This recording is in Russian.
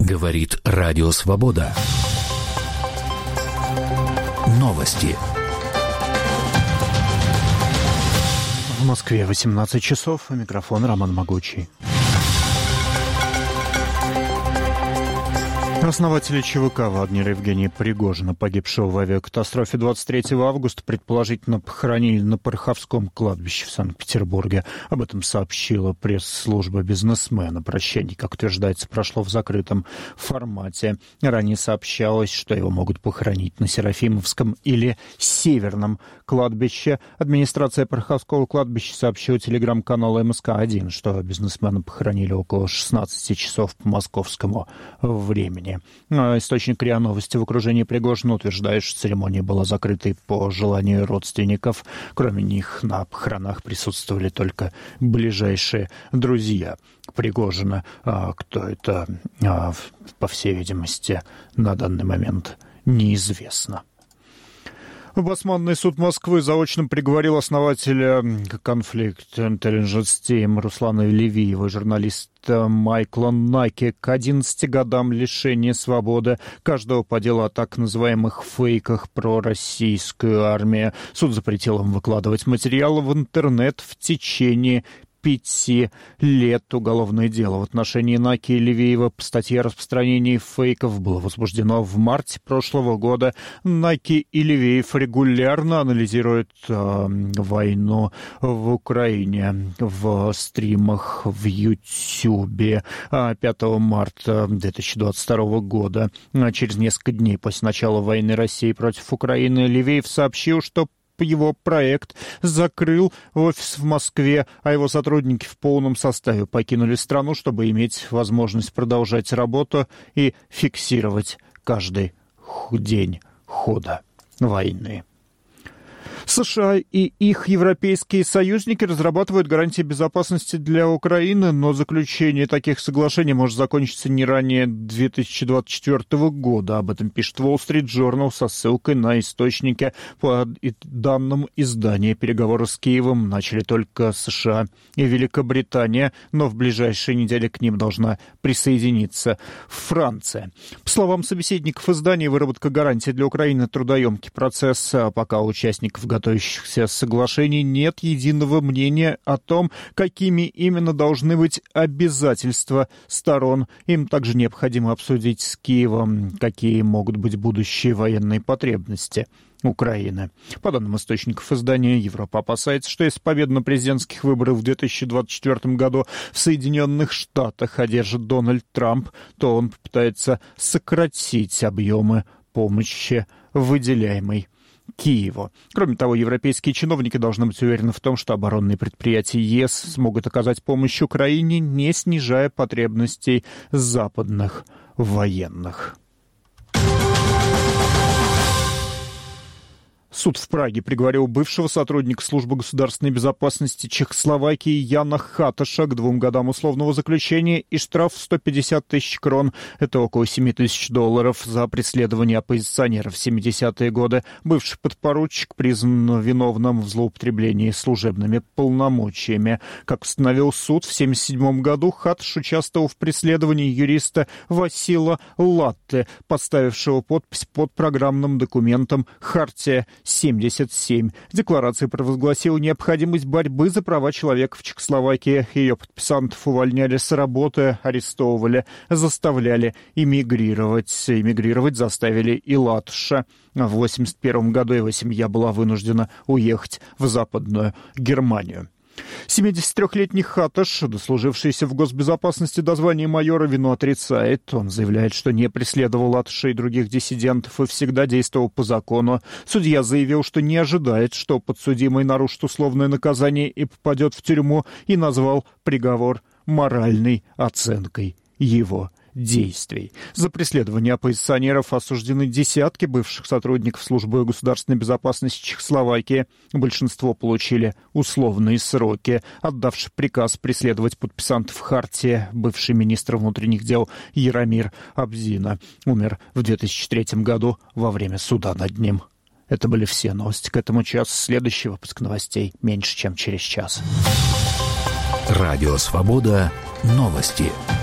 Говорит Радио Свобода. Новости. В Москве 18 часов. Микрофон Роман Могучий. Основатель ЧВК «Вагнер» Евгения Пригожина, погибшего в авиакатастрофе 23 августа, предположительно похоронили на Пороховском кладбище в Санкт-Петербурге. Об этом сообщила пресс-служба бизнесмена. Прощание, как утверждается, прошло в закрытом формате. Ранее сообщалось, что его могут похоронить на Серафимовском или Северном кладбище. Администрация Пороховского кладбища сообщила телеграм-каналу МСК-1, что бизнесмена похоронили около 16 часов по московскому времени. Источник РИА Новости в окружении Пригожина утверждает, что церемония была закрытой по желанию родственников. Кроме них на похоронах присутствовали только ближайшие друзья Пригожина. Кто это, по всей видимости, на данный момент неизвестно. Басманный суд Москвы заочно приговорил основателя Conflict Intelligence Team Руслана Левиева и журналиста Майкла Наки к 11 годам лишения свободы, каждого по делу о так называемых фейках про российскую армию. Суд запретил им выкладывать материалы в интернет в течение 5 лет. Уголовное дело в отношении Наки и Левиева по статье о распространении фейков было возбуждено в марте прошлого года. Наки и Левиев регулярно анализируют войну в Украине в стримах в Ютьюбе. 5 марта 2022 года, через несколько дней после начала войны России против Украины, Левиев сообщил, что его проект закрыл офис в Москве, а его сотрудники в полном составе покинули страну, чтобы иметь возможность продолжать работу и фиксировать каждый день хода войны. США и их европейские союзники разрабатывают гарантии безопасности для Украины, но заключение таких соглашений может закончиться не ранее 2024 года. Об этом пишет Wall Street Journal со ссылкой на источники. По данным издания, переговоры с Киевом начали только США и Великобритания, но в ближайшие недели к ним должна присоединиться Франция. По словам собеседников издания, выработка гарантий для Украины трудоемкий процесс, пока у участников готовящихся соглашений нет единого мнения о том, какими именно должны быть обязательства сторон. Им также необходимо обсудить с Киевом, какие могут быть будущие военные потребности Украины. По данным источников издания, Европа опасается, что если победу на президентских выборах в 2024 году в Соединенных Штатах одержит Дональд Трамп, то он попытается сократить объемы помощи, выделяемой Киеву. Кроме того, европейские чиновники должны быть уверены в том, что оборонные предприятия ЕС смогут оказать помощь Украине, не снижая потребностей западных военных. Суд в Праге приговорил бывшего сотрудника Службы государственной безопасности Чехословакии Яна Хаташа к 2 годам условного заключения и штраф в 150 тысяч крон, это около $7 тысяч, за преследование оппозиционеров в 70-е годы. Бывший подпоручик признан виновным в злоупотреблении служебными полномочиями. Как установил суд, в 1977 году Хаташ участвовал в преследовании юриста Васила Латте, подставившего подпись под программным документом «Хартия 77». Декларация провозгласила необходимость борьбы за права человека в Чехословакии. Ее подписантов увольняли с работы, арестовывали, заставляли эмигрировать. Эмигрировать заставили и Латыша. В 1981 году его семья была вынуждена уехать в Западную Германию. 73-летний Хаташ, дослужившийся в госбезопасности до звания майора, вину отрицает. Он заявляет, что не преследовал Латыша и других диссидентов и всегда действовал по закону. Судья заявил, что не ожидает, что подсудимый нарушит условное наказание и попадет в тюрьму, и назвал приговор моральной оценкой его действий. За преследование оппозиционеров осуждены десятки бывших сотрудников Службы государственной безопасности Чехословакии. Большинство получили условные сроки. Отдавший приказ преследовать подписантов хартии, бывший министр внутренних дел Яромир Абзина, умер в 2003 году во время суда над ним. Это были все новости к этому часу. Следующий выпуск новостей меньше, чем через час. Радио «Свобода». Новости.